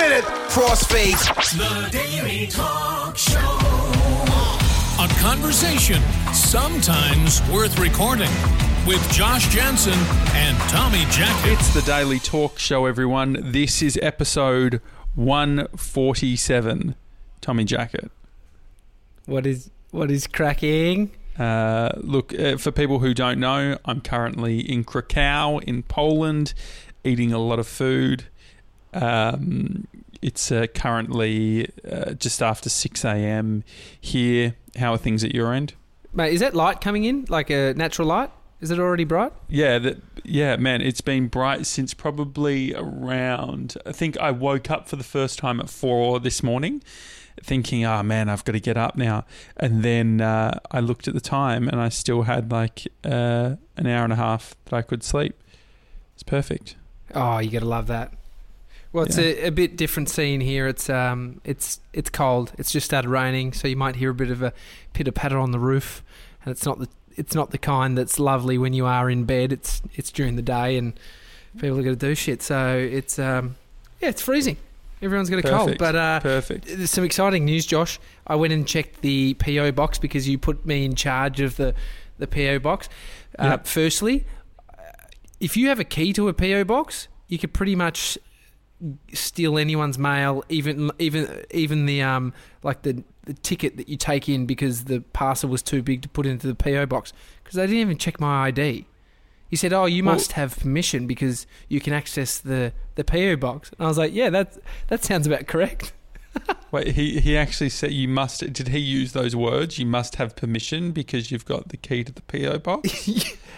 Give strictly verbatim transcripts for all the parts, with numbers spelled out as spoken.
minute. Crossfade. The Daily Talk Show. A conversation sometimes worth recording with Josh Jansen and Tommy Jackett. It's the Daily Talk Show, everyone. This is episode one forty-seven. Tommy Jackett. What is what is cracking? Uh, look, uh, for people who don't know, I'm currently in Krakow in Poland, eating a lot of food. Um, it's uh, currently uh, just after six a.m. here. How are things at your end? Mate, is that light coming in? Like a natural light? Is it already bright? Yeah, that, yeah, man, it's been bright since probably around, I think I woke up for the first time at four this morning, thinking, oh man, I've got to get up now. And then uh, I looked at the time and I still had like uh, an hour and a half that I could sleep. It's perfect. Oh, you got to love that. Well, it's Yeah. a, a bit different scene here. It's um, it's it's cold. It's just started raining, so you might hear a bit of a pitter patter on the roof, and it's not the it's not the kind that's lovely when you are in bed. It's it's during the day, and people are going to do shit. So it's um, yeah, it's freezing. Everyone's got a cold, Perfect. but uh, Perfect. there's some exciting news, Josh. I went and checked the P O box because you put me in charge of the the P O box. Uh, Yep. Firstly, if you have a key to a P O box, you could pretty much steal anyone's mail, even even even the um like the, the ticket that you take in because the parcel was too big to put into the P O box, because they didn't even check my I D. He said, "Oh, you Well- must have permission because you can access the, the P O box." And I was like, "Yeah, that that sounds about correct." Wait, he, he actually said you must, did he use those words? You must have permission because you've got the key to the P O box?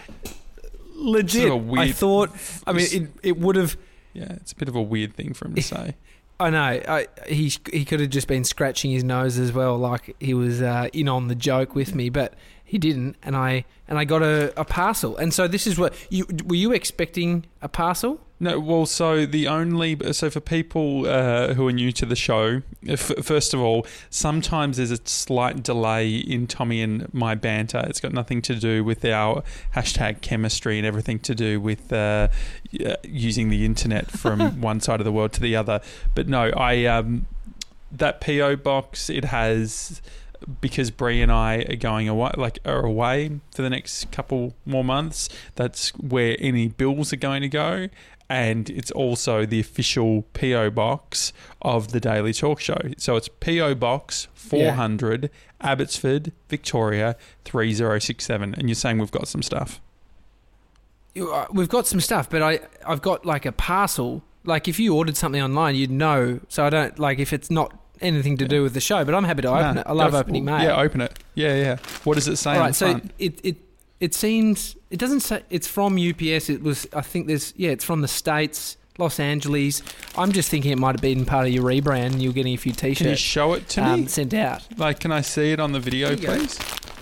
Legit. Sort of a I weird- thought. I mean, it it would have. Yeah, it's a bit of a weird thing for him to say. I know. I, he he could have just been scratching his nose as well, like he was uh, in on the joke with me, but he didn't. And I and I got a, a parcel. And so this is what you were you expecting a parcel? No, well, so the only so for people uh, who are new to the show, f- first of all, sometimes there's a slight delay in Tommy and my banter. It's got nothing to do with our hashtag chemistry and everything to do with uh, uh, using the internet from one side of the world to the other. But no, I um, that P O box, it has, because Bree and I are going away, like are away for the next couple more months. That's where any bills are going to go. And it's also the official P O box of the Daily Talk Show. So it's P O Box four hundred, yeah. Abbotsford, Victoria, three zero six seven. And you're saying we've got some stuff? You, uh, we've got some stuff, but I, I've got like a parcel. Like if you ordered something online, you'd know. So I don't, like if it's not anything to do with the show, but I'm happy to open Nah, it. I love go- opening mail. Yeah, open it. Yeah, yeah. What does it say All on right, the so front? it, it it seems it doesn't say it's from U P S. It was I think there's yeah it's from the States, Los Angeles. I'm just thinking it might have been part of your rebrand and you're getting a few Can you t-shirts show it to um, me? sent out. Like, can I see it on the video, There you go. please?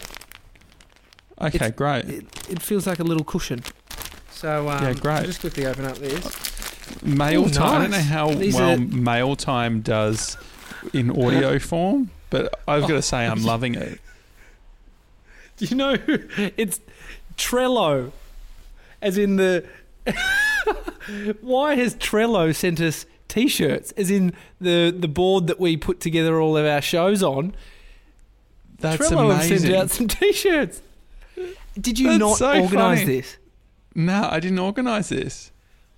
Okay, It's- great. It, it feels like a little cushion. So um, Yeah, great. I'll just quickly open up this. Mail Ooh, time. I don't know nice. how These well are- mail time does in audio form, but I've got to say I'm loving it. Do you know who- it's Trello, as in the. Why has Trello sent us T-shirts? As in the the board that we put together all of our shows on. That's Trello amazing. have sent out some T-shirts. Did you That's not so organise funny. this? No, I didn't organise this.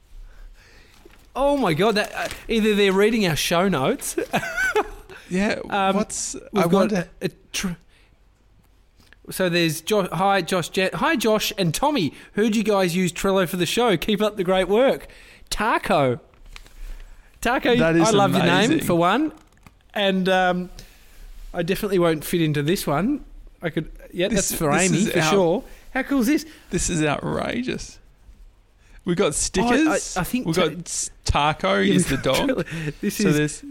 Oh my god! That, uh, either they're reading our show notes. Yeah, Um, what's... We've I got wonder... a, a tr- so there's Josh. Hi, Josh. Je- hi, Josh and Tommy. Heard you guys use Trello for the show. Keep up the great work. Taco. Taco. That is I love your name amazing. for one, and um, I definitely won't fit into this one. I could. Yeah, This- that's for this Amy is for out- sure. How cool is this? This is outrageous. We got stickers. I- I think we ta- got s- Taco Yeah, is the dog. Trello- This So is. there's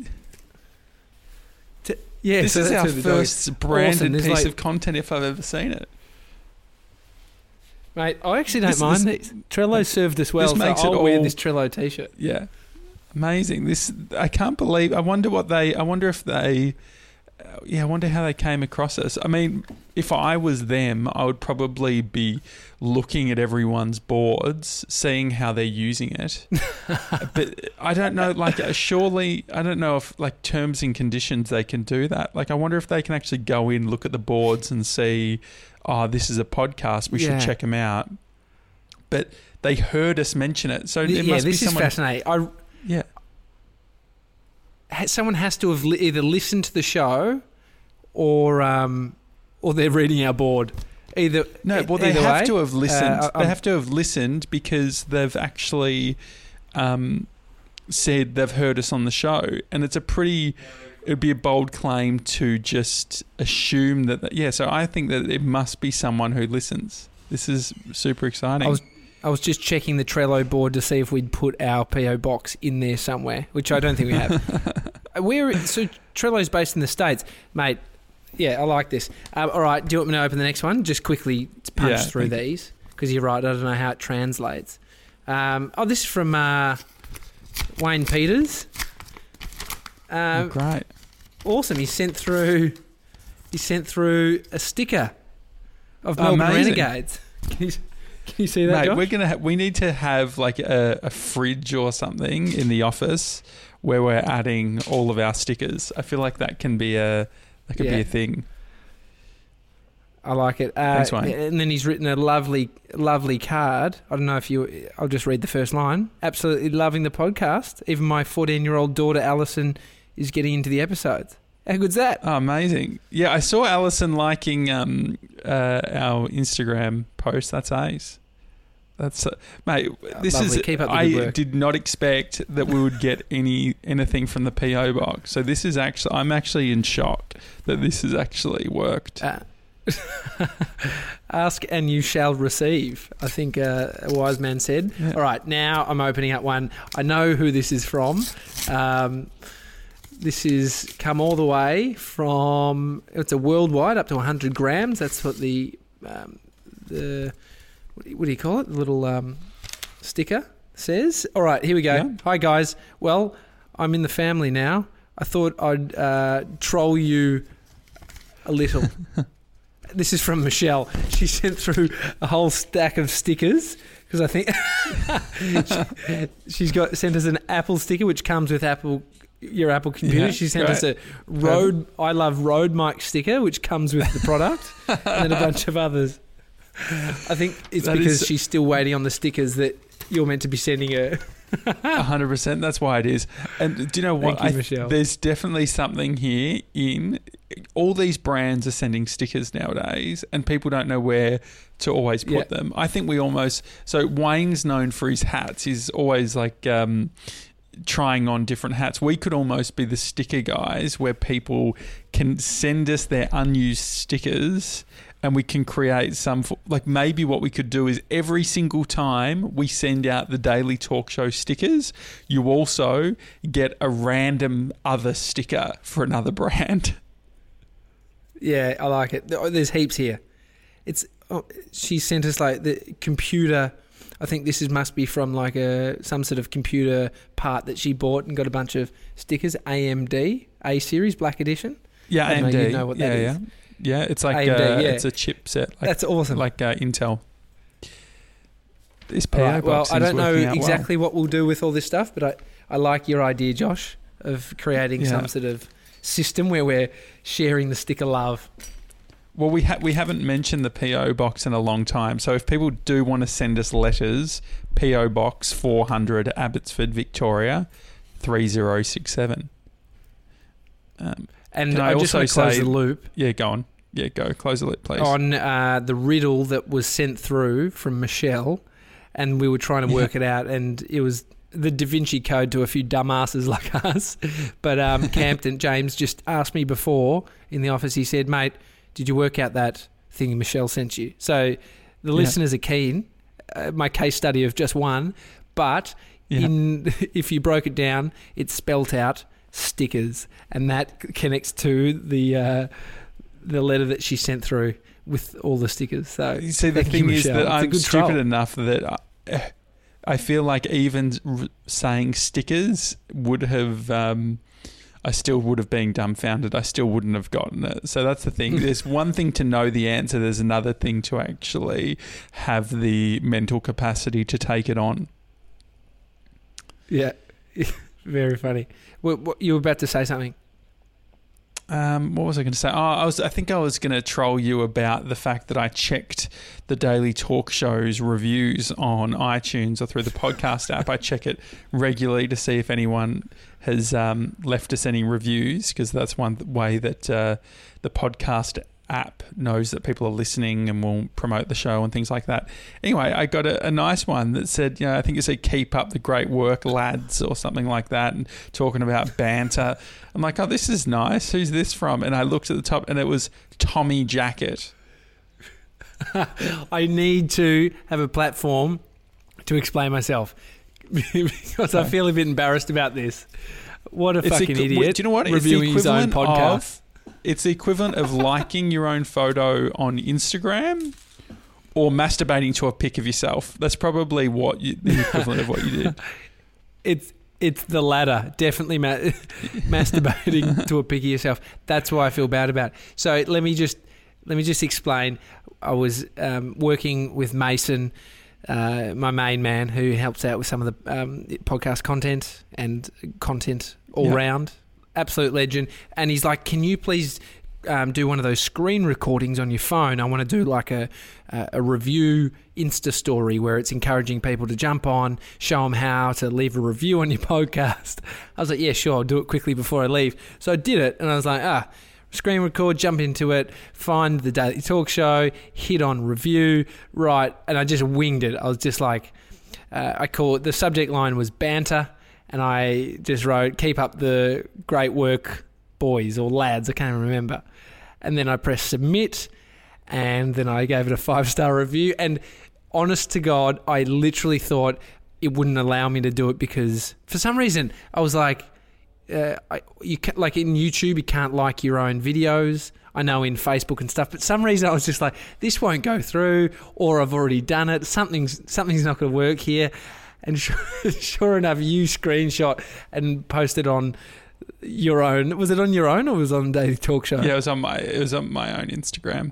T- yeah, this so is that's our who the dog is. first branded Awesome. There's piece like- of content if I've ever seen it. Mate, I actually don't This- mind this- these. Trello served us well, this so makes it I'll wear all- this Trello t-shirt. Yeah, amazing. This I can't believe. I wonder what they. I wonder if they yeah, I wonder how they came across us. I mean, if I was them, I would probably be looking at everyone's boards, seeing how they're using it. But I don't know, like, surely, I don't know if, like, terms and conditions they can do that. Like, I wonder if they can actually go in, look at the boards and see, oh, this is a podcast, we Yeah. should check them out. But they heard us mention it. So it yeah, must this be someone. is fascinating. I, Yeah. ha- someone has to have li- either listened to the show or um, or they're reading our board. Either No, well, they either have way. to have listened. Uh, they have to have listened because they've actually um, said they've heard us on the show, and it's a pretty. It would be a bold claim to just assume that. Yeah, so I think that it must be someone who listens. This is super exciting. I was I was just checking the Trello board to see if we'd put our P O box in there somewhere, which I don't think we have. We're so Trello's based in the States, mate. Yeah, I like this. Um, all right, do you want me to open the next one? Just quickly punch Yeah, through thank you. these because you're right. I don't know how it translates. Um, oh, this is from uh, Wayne Peters. Oh, Um, great. awesome. He sent through. He sent through a sticker of Melbourne Amazing. Renegades. Can you, can you see that, Mate, Josh? we're gonna. Ha- we need to have like a, a fridge or something in the office where we're adding all of our stickers. I feel like that can be a that could Yeah. be a thing. I like it. Uh, Thanks, Wayne. And then he's written a lovely, lovely card. I don't know if you. I'll just read the first line. Absolutely loving the podcast. Even my fourteen-year-old daughter Alison is getting into the episodes. How good's that? Oh, amazing. Yeah, I saw Alison liking um, uh, our Instagram post. That's ace. That's uh, mate. This Lovely. is. Keep up the I good work. did not expect that we would get any anything from the P O box. So this is actually. I'm actually in shock that this has actually worked. Uh, ask and you shall receive, I think uh, a wise man said. Yeah. All right, now I'm opening up one. I know who this is from. Um, this is come all the way from, it's a worldwide, up to one hundred grams. That's what the, um, the what do you- what do you call it? The little um, sticker says. All right, here we go. Yeah. Hi, guys. Well, I'm in the family now. I thought I'd uh, troll you a little. This is from Michelle. She sent through a whole stack of stickers because I think she, she's got sent us an Apple sticker which comes with Apple your Apple computer. Yeah, she sent great. us a Rode I Love Rode mic sticker which comes with the product and then a bunch of others. I think it's That because is- she's still waiting on the stickers that you're meant to be sending her. A hundred percent. That's why it is. And do you know what? Thank you, I- Michelle. There's definitely something here in all these brands are sending stickers nowadays, and people don't know where to always put Yeah. them. I think we almost. So Wayne's known for his hats. He's always like um, trying on different hats. We could almost be the sticker guys, where people can send us their unused stickers. And we can create some, like maybe what we could do is every single time we send out the Daily Talk Show stickers, you also get a random other sticker for another brand. Yeah, I like it. There- There's heaps here. It's oh, she sent us like the computer. I think this is must be from like a some sort of computer part that she bought and got a bunch of stickers. A M D A series Black Edition. Yeah, I don't know, A M D. you know what that yeah, is. yeah, yeah. It's like A M D, uh, yeah. it's a chipset. Like, That's awesome. like uh, Intel. This P All O right, well, box I is don't know working out exactly what we'll do with all this stuff, but I, I like your idea, Josh, of creating Yeah. some sort of system where we're sharing the sticker love. Well, we ha- we haven't mentioned the P O box in a long time. So if people do want to send us letters, P O Box four hundred, Abbotsford, Victoria, three zero six seven. Um, And Can I I, just also want to close say- the loop yeah, go on. Yeah, go. Close the lid, please. on uh, the riddle that was sent through from Michelle, and we were trying to work it out, and it was the Da Vinci Code to a few dumbasses like us. But um, Campton, James, just asked me before in the office, he said, mate, did you work out that thing Michelle sent you? So the Yeah. listeners are keen. Uh, my case study of just one, but Yeah. in if you broke it down, it's spelt out stickers, and that c- connects to the uh, the letter that she sent through with all the stickers. So You see, the thank you, thing is Michelle. that It's a I'm good stupid troll. enough that I, I feel like even r- saying stickers would have. Um, I still would have been dumbfounded. I still wouldn't have gotten it. So that's the thing. There's one thing to know the answer. There's another thing to actually have the mental capacity to take it on. Yeah, very funny. What, what, you were about to say something. Um, what was I going to say? Oh, I was. I think I was going to troll you about the fact that I checked the Daily Talk Show's reviews on iTunes or through the podcast app. I check it regularly to see if anyone has um, left us any reviews, because that's one way that uh, the podcast app knows that people are listening and will promote the show and things like that. Anyway, I got a, a nice one that said, you know, I think it said, "Keep up the great work, lads," or something like that, and talking about banter. I'm like, oh, this is nice. Who's this from? And I looked at the top, and it was Tommy Jacket. I need to have a platform to explain myself because I feel a bit embarrassed about this. What a it's fucking equi- idiot! Do you know what? Reviewing his own podcast. Of, it's the equivalent of liking your own photo on Instagram or masturbating to a pic of yourself. That's probably what you, the equivalent of what you did. It's it's the latter. Definitely ma- masturbating to a pic of yourself. That's why I feel bad about it. So let me just let me just explain. I was um, working with Mason, uh, my main man, who helps out with some of the um, podcast content and content all yep. round. Absolute legend. And he's like, can you please um, do one of those screen recordings on your phone? I want to do like a, a, a review Insta story where it's encouraging people to jump on, show them how to leave a review on your podcast. I was like, yeah, sure, I'll do it quickly before I leave. So I did it, and I was like, ah, screen record, jump into it, find the Daily Talk Show, hit on review, right, and I just winged it. I was just like, uh, I call it, the subject line was banter, and I just wrote, "Keep up the great work, boys," or lads, I can't even remember. And then I pressed submit, and then I gave it a five-star review. And honest to God, I literally thought it wouldn't allow me to do it because for some reason I was like, uh, I, you can, like in YouTube, you can't like your own videos. I know in Facebook and stuff, but for some reason I was just like, this won't go through, or I've already done it. Something's something's not going to work here. And sure, sure enough, you screenshot and posted on your own. Was it on your own or was it on Daily Talk Show? Yeah, it was on my it was on my own Instagram.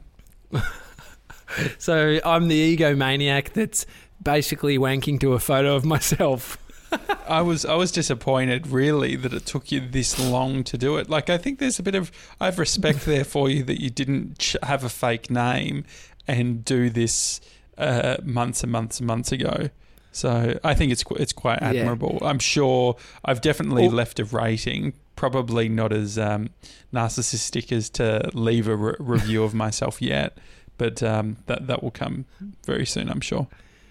So I'm the egomaniac that's basically wanking to a photo of myself. I was I was disappointed, really, that it took you this long to do it. Like, I think there's a bit of I have respect there for you that you didn't ch- have a fake name and do this uh, months and months and months ago. So I think it's it's quite admirable. Yeah. I'm sure I've definitely well, left a rating, probably not as um, narcissistic as to leave a re- review of myself yet, but um, that that will come very soon, I'm sure.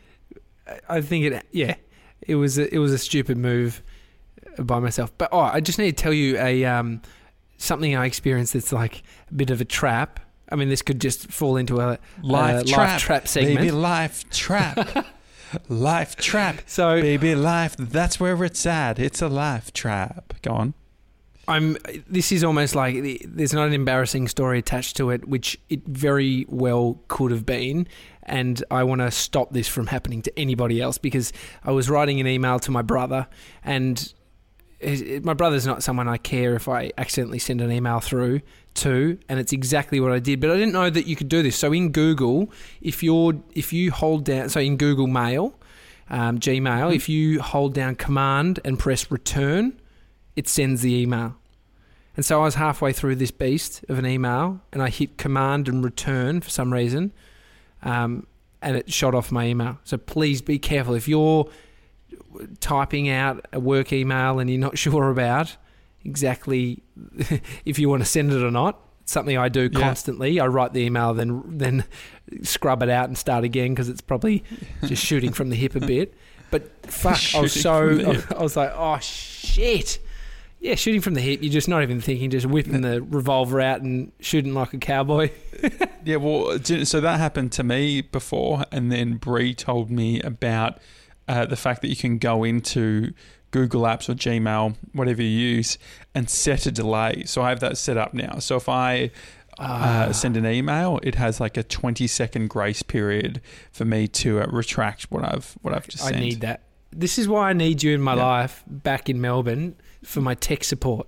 I think it, yeah, it was a, it was a stupid move by myself. But oh, I just need to tell you a um, something I experienced that's like a bit of a trap. I mean, this could just fall into a life, uh, trap. life trap segment. Baby, life trap. Life trap. So, baby, life, that's where it's at. It's a life trap. Go on. I'm. This is almost like there's not an embarrassing story attached to it, which it very well could have been. And I want to stop this from happening to anybody else, because I was writing an email to my brother, and his, my brother's not someone I care if I accidentally send an email through to, and it's exactly what I did. But I didn't know that you could do this. So in Google, if you're if you hold down, so in Google Mail, um, Gmail, mm-hmm. if you hold down Command and press Return, it sends the email. And so I was halfway through this beast of an email, and I hit Command and Return for some reason, um, and it shot off my email. So please be careful if you're typing out a work email and you're not sure about exactly if you want to send it or not. It's something I do constantly. Yeah. I write the email, then then scrub it out and start again, because it's probably just shooting from the hip a bit. But fuck, I was so I was like, oh shit. Yeah, shooting from the hip. You're just not even thinking, just whipping the revolver out and shooting like a cowboy. Yeah, well, so that happened to me before, and then Bree told me about uh, the fact that you can go into Google Apps or Gmail, whatever you use, and set a delay. So I have that set up now. So if I uh, send an email, it has like a twenty second grace period for me to uh, retract what I've what I've just I sent. need that. This is why I need you in my yeah. life back in Melbourne for my tech support.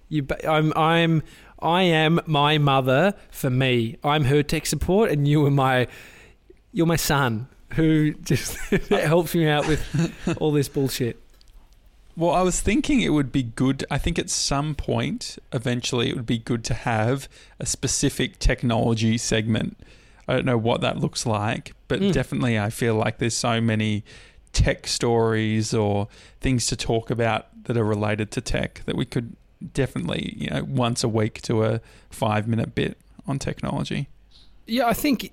You, ba- I'm, I'm, I am my mother for me. I'm her tech support, and you are my, you're my son who just helps me out with all this bullshit. Well, I was thinking it would be good. I think at some point, eventually, it would be good to have a specific technology segment. I don't know what that looks like, but mm. definitely I feel like there's so many tech stories or things to talk about that are related to tech that we could definitely, you know, once a week do a five minute bit on technology. Yeah, I think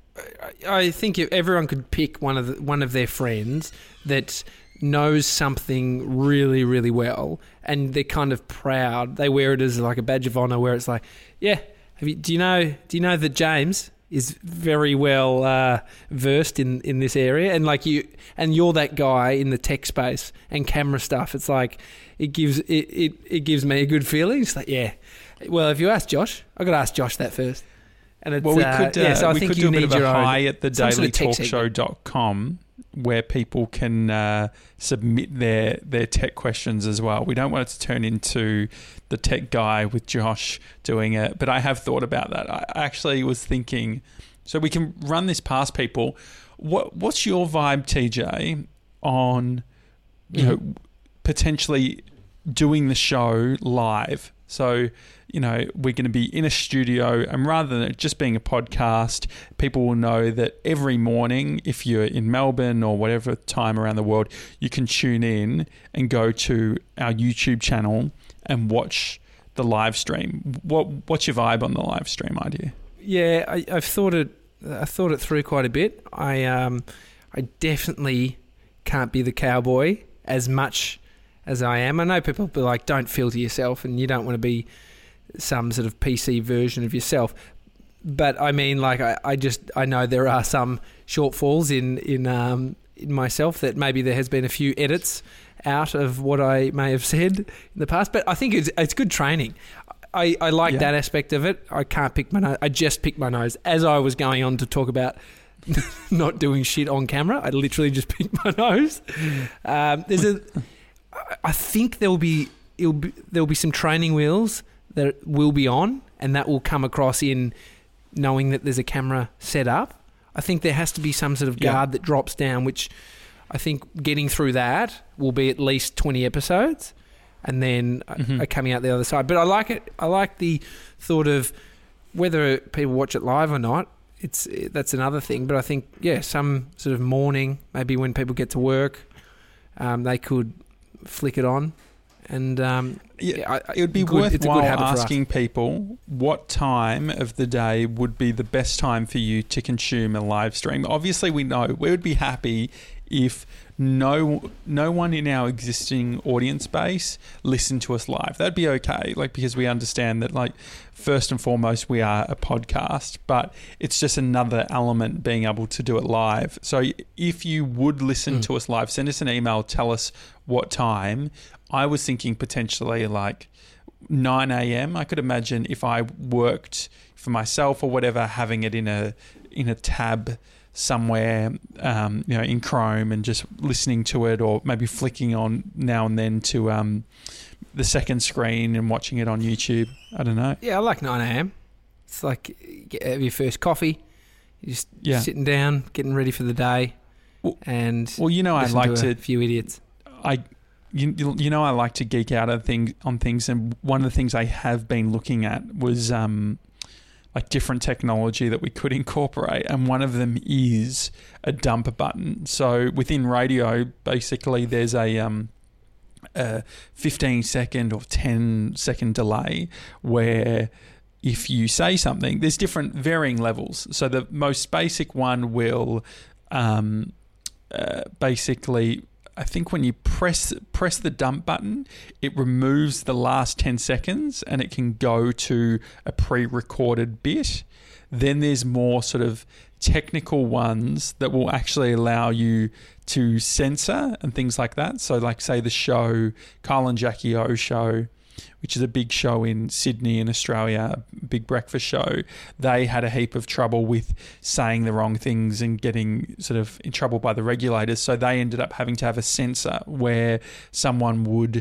I think if everyone could pick one of the, one of their friends that knows something really, really well, and they're kind of proud. They wear it as like a badge of honor, where it's like, yeah, have you, do you know? Do you know that James is very well uh, versed in, in this area, and like you, and you're that guy in the tech space and camera stuff. It's like it gives it it, it gives me a good feeling. It's like, yeah, well, if you ask Josh, I got to ask Josh that first. And it's, well, we could uh, uh, yeah, so I we think could you do a need bit of your a own, hi at the daily talk show segment. dot com where people can uh, submit their their tech questions as well. We don't want it to turn into the tech guy with Josh doing it, but I have thought about that. I actually was thinking, so we can run this past people. What what's your vibe, T J, on you mm-hmm. know potentially doing the show live? So, you know, we're going to be in a studio, and rather than it just being a podcast, people will know that every morning, if you're in Melbourne or whatever time around the world, you can tune in and go to our YouTube channel and watch the live stream. What What's your vibe on the live stream idea? Yeah, I, I've thought it. I thought it through quite a bit. I um, I definitely can't be the cowboy as much as I am. I know people will be like, don't filter yourself, and you don't want to be some sort of P C version of yourself. But I mean, like, I, I just, I know there are some shortfalls in, in, um, in myself, that maybe there has been a few edits out of what I may have said in the past, but I think it's, it's good training. I, I like yeah. that aspect of it. I can't pick my nose. I just picked my nose as I was going on to talk about not doing shit on camera. I literally just picked my nose. Um, there's a, I think there will be, it'll be there will be some training wheels that will be on, and that will come across in knowing that there's a camera set up. I think there has to be some sort of guard yeah. that drops down, which I think getting through that will be at least twenty episodes, and then mm-hmm. uh, coming out the other side. But I like it. I like the thought of whether people watch it live or not. It's that's another thing. But I think yeah, some sort of morning, maybe when people get to work, um, they could flick it on, and um, yeah, I, it would be good, worthwhile asking people what time of the day would be the best time for you to consume a live stream. Obviously, we know we would be happy if no no one in our existing audience base listened to us live. That'd be okay, like, because we understand that, like, first and foremost, we are a podcast, but it's just another element being able to do it live. So if you would listen mm. to us live, send us an email, tell us what time. I was thinking potentially like nine a.m. I could imagine if I worked for myself or whatever, having it in a in a tab somewhere, um, you know, in Chrome, and just listening to it, or maybe flicking on now and then to um, the second screen and watching it on YouTube. I don't know. Yeah, I like nine a.m. It's like get, have your first coffee, you're just yeah. sitting down, getting ready for the day, well, and well, you know, I like to, to a few idiots. I. You, you know, I like to geek out on things, on things, and one of the things I have been looking at was um, like different technology that we could incorporate, and one of them is a dump button. So within radio, basically, there's a, um, a fifteen second or ten second delay where if you say something, there's different varying levels. So the most basic one will um, uh, basically... I think when you press press the dump button, it removes the last ten seconds and it can go to a pre-recorded bit. Then there's more sort of technical ones that will actually allow you to censor and things like that. So like, say, the show, Kyle and Jackie O show, which is a big show in Sydney in Australia, a big breakfast show, they had a heap of trouble with saying the wrong things and getting sort of in trouble by the regulators. So they ended up having to have a censor where someone would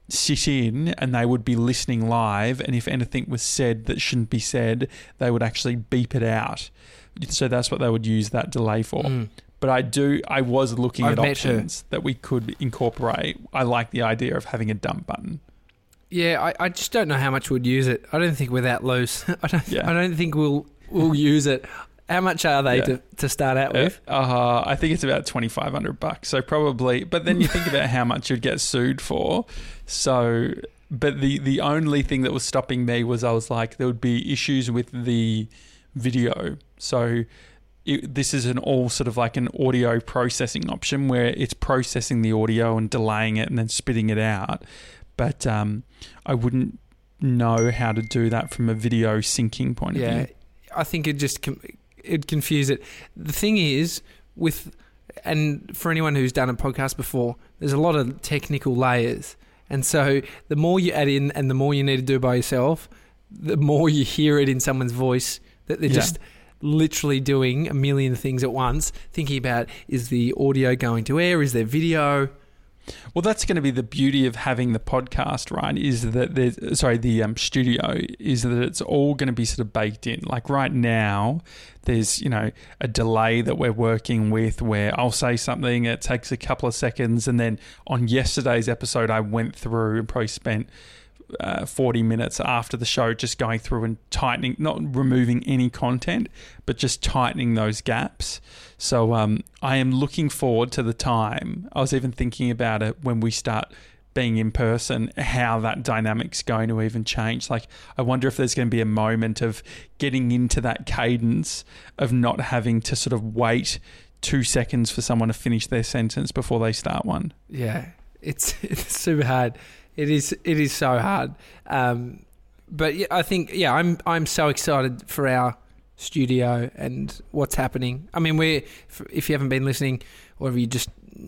sit in and they would be listening live, and if anything was said that shouldn't be said, they would actually beep it out. So that's what they would use that delay for. Mm. But I do. I was looking I've at options her. that we could incorporate. I like the idea of having a dump button. Yeah, I, I just don't know how much we'd use it. I don't think we're that loose. I don't. Yeah. I don't think we'll we'll use it. How much are they yeah. to, to start out with? Uh, uh, I think it's about twenty-five hundred bucks. So probably, but then you think about how much you'd get sued for. So, but the, the only thing that was stopping me was I was like, there would be issues with the video. So it, this is an all sort of like an audio processing option where it's processing the audio and delaying it and then spitting it out. But um, I wouldn't know how to do that from a video syncing point yeah, of view. I think it just com- it'd confuse it. The thing is, with and for anyone who's done a podcast before, there's a lot of technical layers. And so the more you add in and the more you need to do by yourself, the more you hear it in someone's voice that they're yeah. just literally doing a million things at once, thinking about, is the audio going to air? Is there video? Well, that's going to be the beauty of having the podcast, right? Is that there's, sorry, the um, studio, is that it's all going to be sort of baked in. Like right now, there's, you know, a delay that we're working with where I'll say something, it takes a couple of seconds. And then on yesterday's episode, I went through and probably spent Uh, forty minutes after the show just going through and tightening, not removing any content, but just tightening those gaps. So um, I am looking forward to the time. I was even thinking about it when we start being in person, how that dynamic's going to even change. Like, I wonder if there's going to be a moment of getting into that cadence of not having to sort of wait two seconds for someone to finish their sentence before they start one. Yeah, it's it's super hard. It is. It is so hard. Um, but yeah, I think yeah, I'm I'm so excited for our studio and what's happening. I mean, we're if you haven't been listening, or if you just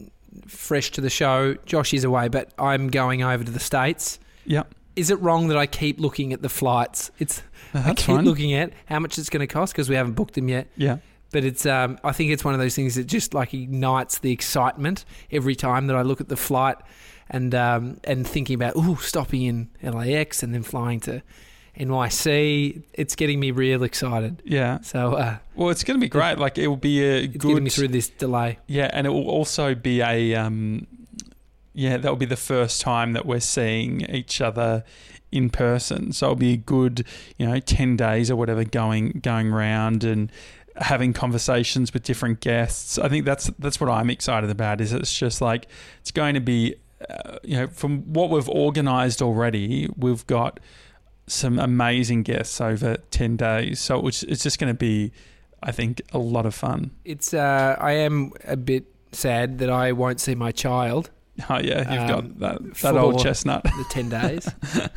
fresh to the show, Josh is away, but I'm going over to the States. Yeah. Is it wrong that I keep looking at the flights? It's no, I keep fine. looking at how much it's going to cost because we haven't booked them yet. Yeah. But it's um, I think it's one of those things that just like ignites the excitement every time that I look at the flight. And um, and thinking about, ooh, stopping in L A X and then flying to N Y C, it's getting me real excited. Yeah. So, uh, well, it's going to be great. It, like, it will be a it's good... It's getting me through this delay. Yeah, and it will also be a... Um, yeah, that will be the first time that we're seeing each other in person. So it'll be a good, you know, ten days or whatever going going around and having conversations with different guests. I think that's that's what I'm excited about, is it's just like, it's going to be... Uh, you know, from what we've organised already, we've got some amazing guests over ten days. So it's, it's just going to be, I think, a lot of fun. It's. Uh, I am a bit sad that I won't see my child. Oh yeah, you've um, got that that old chestnut. The ten days.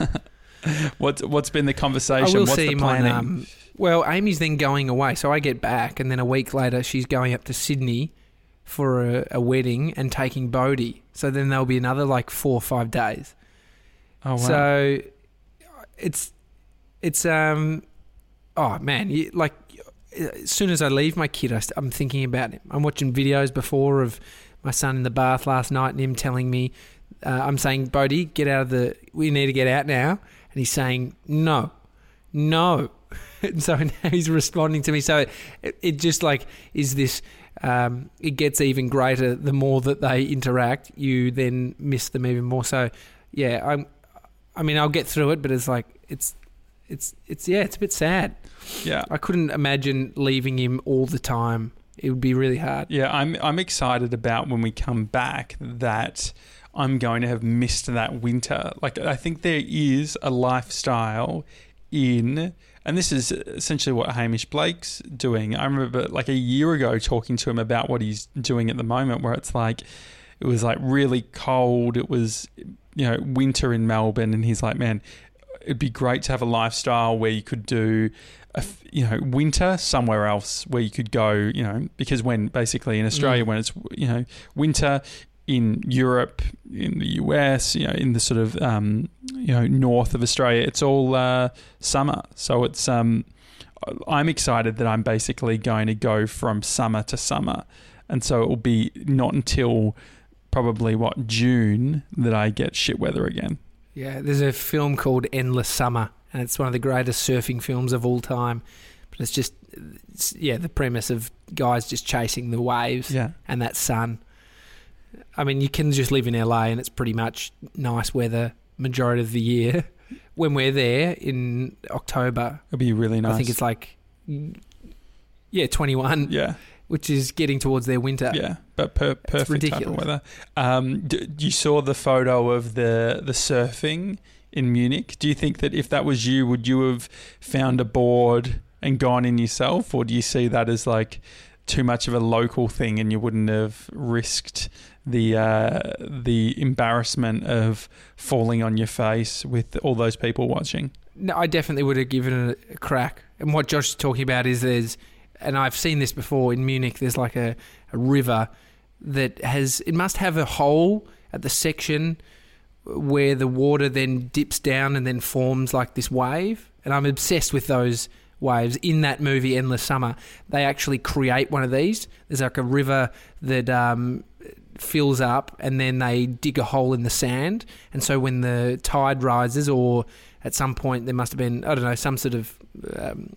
What's what's been the conversation? I will what's see the him planning? on, um, well, Amy's then going away, so I get back, and then a week later she's going up to Sydney for a, a wedding and taking Bodhi. So then there'll be another like four or five days. Oh wow! So it's it's um oh man, you, like as soon as I leave my kid, I, I'm thinking about him. I'm watching videos before of my son in the bath last night and him telling me, uh, I'm saying, Bodhi, get out of the. We need to get out now, and he's saying no, no. And so now he's responding to me. So it, it just like is this. Um, it gets even greater the more that they interact. You then miss them even more. So, yeah, I'm. I mean, I'll get through it, but it's like it's, it's, it's yeah, it's a bit sad. Yeah, I couldn't imagine leaving him all the time. It would be really hard. Yeah, I'm. I'm excited about when we come back that I'm going to have missed that winter. Like, I think there is a lifestyle in. And this is essentially what Hamish Blake's doing. I remember like a year ago talking to him about what he's doing at the moment, where it's like, it was like really cold. It was, you know, winter in Melbourne. And he's like, man, it'd be great to have a lifestyle where you could do, a, you know, winter somewhere else where you could go, you know, because when basically in Australia, mm. when it's, you know, winter in Europe, in the U S, you know, in the sort of, um, you know, north of Australia, it's all uh, summer. So it's, um, I'm excited that I'm basically going to go from summer to summer. And so it will be not until probably, what, June that I get shit weather again. Yeah, there's a film called Endless Summer, and it's one of the greatest surfing films of all time. But it's just, it's, yeah, the premise of guys just chasing the waves Yeah. and that sun. I mean, you can just live in L A and it's pretty much nice weather majority of the year. When we're there in October, It'll be really nice. I think it's like, yeah, twenty-one, Yeah. which is getting towards their winter. Yeah, but per- perfect type of ridiculous. weather. Um, d- you saw the photo of the the surfing in Munich. Do you think that if that was you, would you have found a board and gone in yourself, or do you see that as like too much of a local thing and you wouldn't have risked the uh, the embarrassment of falling on your face with all those people watching? No, I definitely would have given it a crack. And what Josh is talking about is there's, and I've seen this before in Munich, there's like a, a river that has, it must have a hole at the section where the water then dips down and then forms like this wave. And I'm obsessed with those waves. In that movie, Endless Summer, they actually create one of these. There's like a river that um, fills up and then they dig a hole in the sand. And so when the tide rises, or at some point there must have been, I don't know, some sort of um,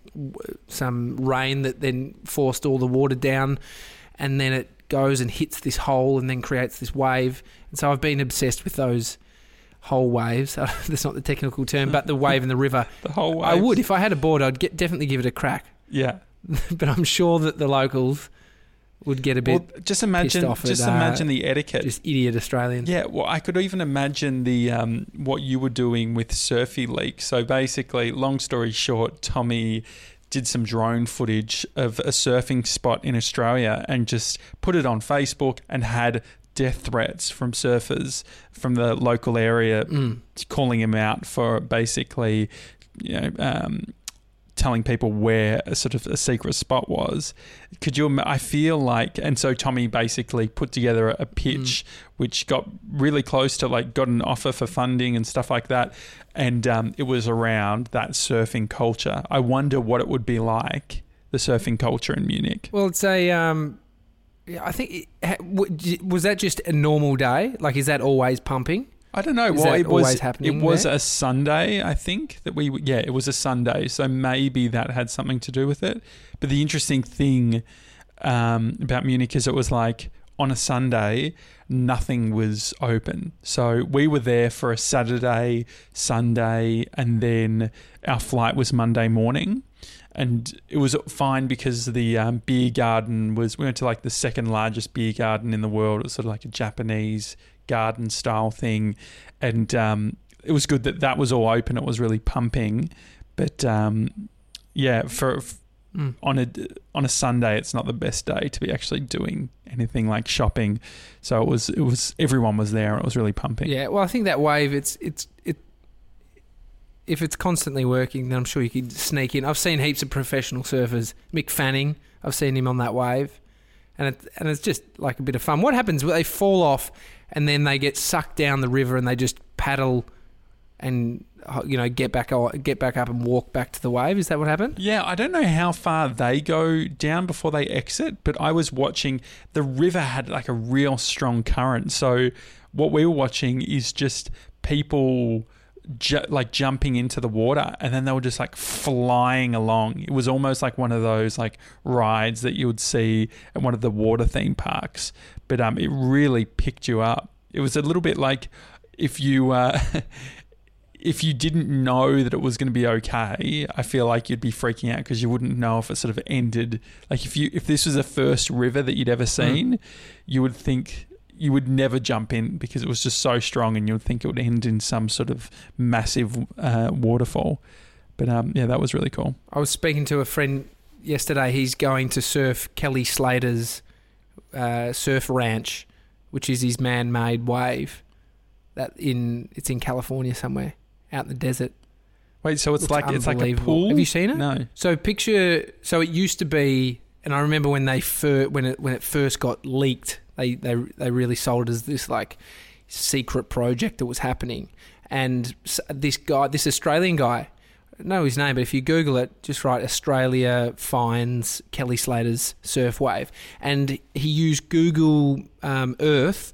some rain that then forced all the water down, and then it goes and hits this hole and then creates this wave. And so I've been obsessed with those whole waves. That's not the technical term, but the wave in the river. The whole wave. I would. If I had a board, I'd get, definitely give it a crack. Yeah. But I'm sure that the locals would get a bit Well, just imagine, off just at, uh, imagine the etiquette. just idiot Australians. Yeah, well, I could even imagine the um, what you were doing with Surfy Leak. So basically, long story short, Tommy did some drone footage of a surfing spot in Australia and just put it on Facebook and had death threats from surfers from the local area Mm. calling him out for basically, you know, um, telling people where a sort of a secret spot was. Could you? I feel like, and so Tommy basically put together a pitch Mm. which got really close to like got an offer for funding and stuff like that, and um, it was around that surfing culture. I wonder what it would be like, the surfing culture in Munich. Well, it's a. Um, yeah, I think it, ha- w- was that just a normal day? Like, is that always pumping? I don't know. Is well, that it was always happening it was there? a Sunday, I think that we yeah, it was a Sunday, so maybe that had something to do with it. But the interesting thing um, about Munich is it was like on a Sunday, nothing was open. So we were there for a Saturday, Sunday, and then our flight was Monday morning. And it was fine because the um, beer garden was, we went to like the second largest beer garden in the world. It was sort of like a Japanese garden style thing. And um, it was good that that was all open. It was really pumping. But um, yeah, for, for Mm. on a, on a Sunday, it's not the best day to be actually doing anything like shopping. So it was, it was, everyone was there. It was really pumping. Yeah. Well, I think that wave, it's it's it. If it's constantly working, then I'm sure you could sneak in. I've seen heaps of professional surfers. Mick Fanning, I've seen him on that wave, and it, and it's just like a bit of fun. What happens? They fall off, and then they get sucked down the river, and they just paddle, and you know get back get back up and walk back to the wave. Is that what happened? Yeah, I don't know how far they go down before they exit, but I was watching, the river had like a real strong current. So what we were watching is just people ju- like jumping into the water, and then they were just like flying along. It was almost like one of those like rides that you would see at one of the water theme parks, but um, it really picked you up. It was a little bit like if you... Uh, if you didn't know that it was going to be okay, I feel like you'd be freaking out because you wouldn't know if it sort of ended. Like if you if this was the first river that you'd ever seen, mm. you would think you would never jump in because it was just so strong, and you would think it would end in some sort of massive uh, waterfall. But um, yeah, that was really cool. I was speaking to a friend yesterday. He's going to surf Kelly Slater's uh, surf ranch, which is his man-made wave. That in it's in California somewhere. Out in the desert. Wait, so it's Looks like it's like a unbelievable. pool? Have you seen it? No. So picture. So it used to be, and I remember when they fir- when it when it first got leaked, they they they really sold it as this like secret project that was happening. And this guy, this Australian guy, I don't know his name, but if you Google it, just write Australia finds Kelly Slater's surf wave, and he used Google um, Earth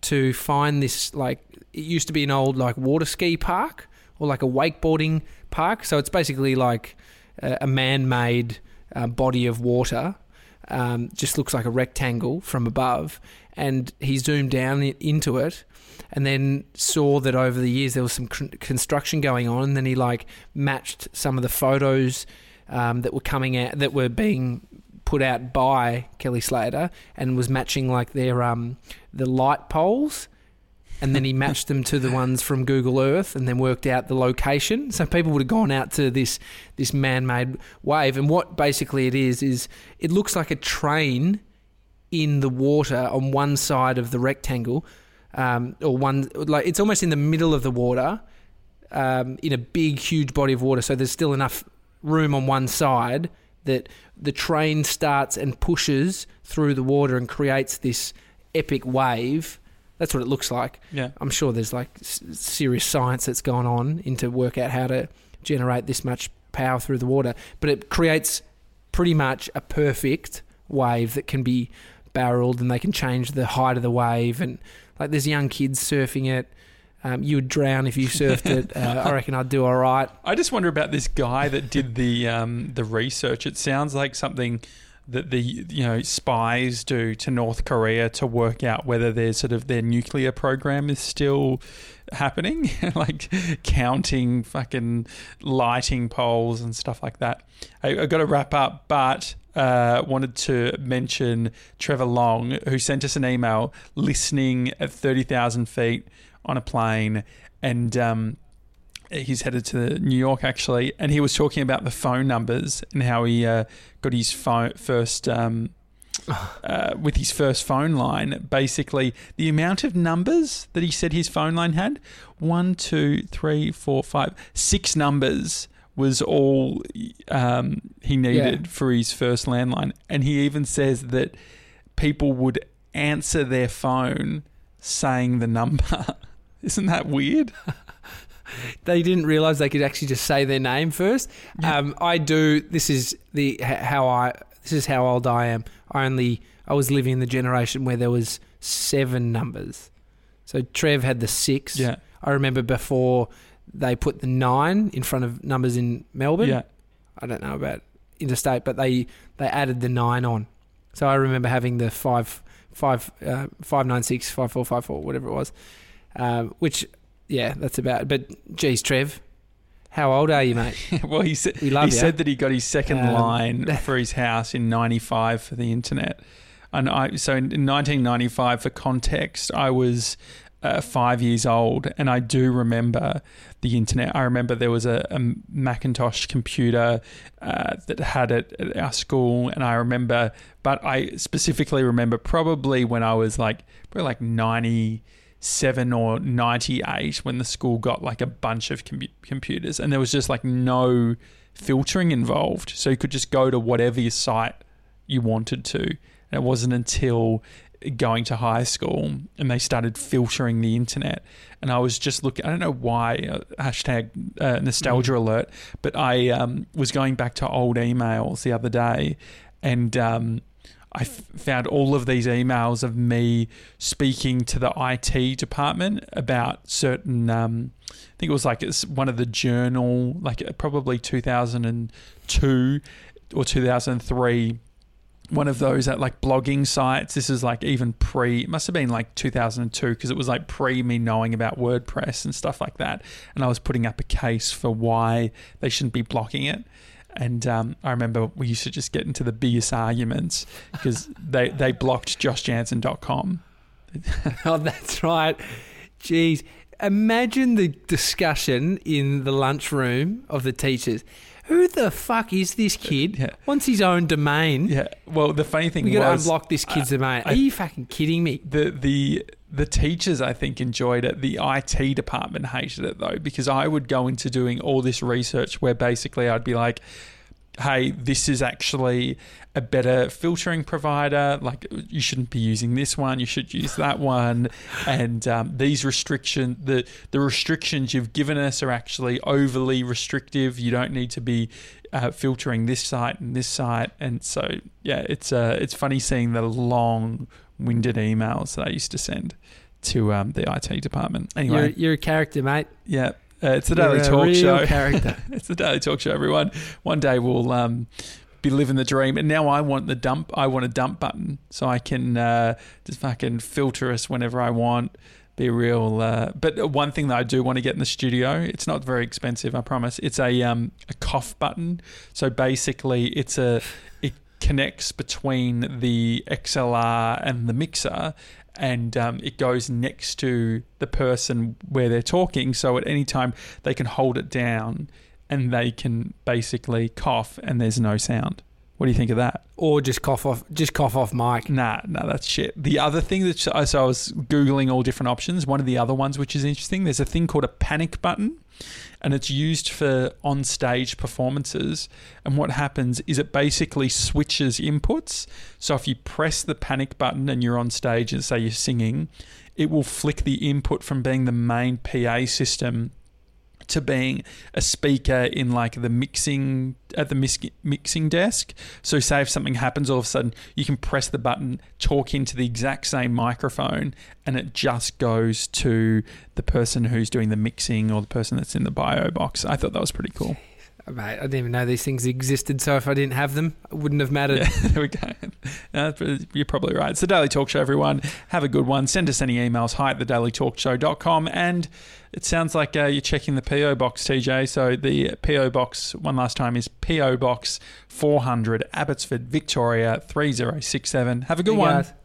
to find this, like, it used to be an old, like, water ski park or, like, a wakeboarding park. So it's basically like a, a man-made uh, body of water. Um, just looks like a rectangle from above. And he zoomed down in, into it and then saw that over the years there was some con- construction going on. And then he, like, matched some of the photos um, that were coming out, that were being put out by Kelly Slater, and was matching, like, their um the light poles, and then he matched them to the ones from Google Earth, and then worked out the location. So people would have gone out to this this man-made wave, and what basically it is is it looks like a train in the water on one side of the rectangle, um, or one like it's almost in the middle of the water, um, in a big huge body of water. So there's still enough room on one side that the train starts and pushes through the water and creates this epic wave. That's what it looks like. Yeah. I'm sure there's, like, s- serious science that's gone on into work out how to generate this much power through the water. But it creates pretty much a perfect wave that can be barreled, and they can change the height of the wave. And, like, there's young kids surfing it. Um, you would drown if you surfed it. Uh, I reckon I'd do all right. I just wonder about this guy that did the um, the research. It sounds like something that the you know spies do to North Korea to work out whether their sort of their nuclear program is still happening, like counting fucking lighting poles and stuff like that. I, I got to wrap up, but uh, wanted to mention Trevor Long, who sent us an email listening at thirty thousand feet on a plane, and um, he's headed to New York actually, and he was talking about the phone numbers and how he uh, got his phone first um, uh, with his first phone line. Basically, the amount of numbers that he said his phone line had, one, two, three, four, five, six numbers was all um, he needed yeah. for his first landline. And he even says that people would answer their phone saying the number. Isn't that weird? They didn't realise they could actually just say their name first. Yeah. Um, I do. This is the how I. This is how old I am. I only. I was living in the generation where there was seven numbers. So Trev had the six. Yeah. I remember before they put the nine in front of numbers in Melbourne. Yeah. I don't know about interstate, but they they added the nine on. So I remember having the five five uh, five nine six five four five four whatever it was. Um, which, yeah, that's about. But geez, Trev, how old are you, mate? Well, he said he you. said that he got his second um, line for his house in ninety-five for the internet, and I. So in nineteen ninety-five, for context, I was uh, five years old, and I do remember the internet. I remember there was a, a Macintosh computer uh, that had it at our school, and I remember, but I specifically remember probably when I was like probably like ninety. seven or ninety-eight when the school got like a bunch of com- computers, and there was just like no filtering involved, so you could just go to whatever your site you wanted to. And it wasn't until going to high school and they started filtering the internet, and I was just looking, I don't know why, uh, hashtag uh, nostalgia mm. alert, but I um, was going back to old emails the other day, and um I f- found all of these emails of me speaking to the I T department about certain, um, I think it was like it's one of the journal, like probably two thousand two or two thousand three, one of those at like blogging sites. This is like even pre, it must have been like two thousand two, because it was like pre me knowing about WordPress and stuff like that. And I was putting up a case for why they shouldn't be blocking it. And um, I remember we used to just get into the biggest arguments because they, they blocked josh jansen dot com. Oh, that's right. Jeez. Imagine the discussion in the lunchroom of the teachers. Who the fuck is this kid? Yeah. Wants his own domain. Yeah. Well, the funny thing we got was... to unblock this kid's uh, domain. Are I, you fucking kidding me? The the... The teachers, I think, enjoyed it. The I T department hated it, though, because I would go into doing all this research where basically I'd be like, hey, this is actually a better filtering provider. Like, you shouldn't be using this one. You should use that one. And um, these restrictions, the, the restrictions you've given us are actually overly restrictive. You don't need to be uh, filtering this site and this site. And so, yeah, it's uh, it's funny seeing the long... winded emails that I used to send to um, the I T department. Anyway, You're, you're a character, mate. yeah, uh, it's the You're Daily a Talk real Show. character. It's the Daily Talk Show, everyone. One day we'll um, be living the dream. And now I want the dump. I want a dump button so I can uh, just fucking filter us whenever I want. Be real. Uh, but one thing that I do want to get in the studio, it's not very expensive, I promise. It's a um, a cough button. So basically, it's a it connects between the X L R and the mixer. And um, it goes next to the person where they're talking. So at any time, they can hold it down and they can basically cough and there's no sound. What do you think of that? Or just cough off, just cough off mic. Nah, no, that's shit. The other thing that, so I was Googling all different options. One of the other ones, which is interesting, there's a thing called a panic button. And it's used for on-stage performances. And what happens is it basically switches inputs. So if you press the panic button and you're on stage and say you're singing, it will flick the input from being the main P A system to being a speaker in like the mixing at the mis- mixing desk. So say if something happens, all of a sudden you can press the button, talk into the exact same microphone, and it just goes to the person who's doing the mixing or the person that's in the bio box. I thought that was pretty cool. Mate, I didn't even know these things existed, so if I didn't have them, it wouldn't have mattered. Yeah, there we go. No, you're probably right. It's the Daily Talk Show, everyone. Have a good one. Send us any emails, hi at the daily talk show dot com. And it sounds like uh, you're checking the P O box, T J. So the P O box, one last time, is P O Box four hundred, Abbotsford, Victoria, three zero six seven. Have a good Hey one. guys.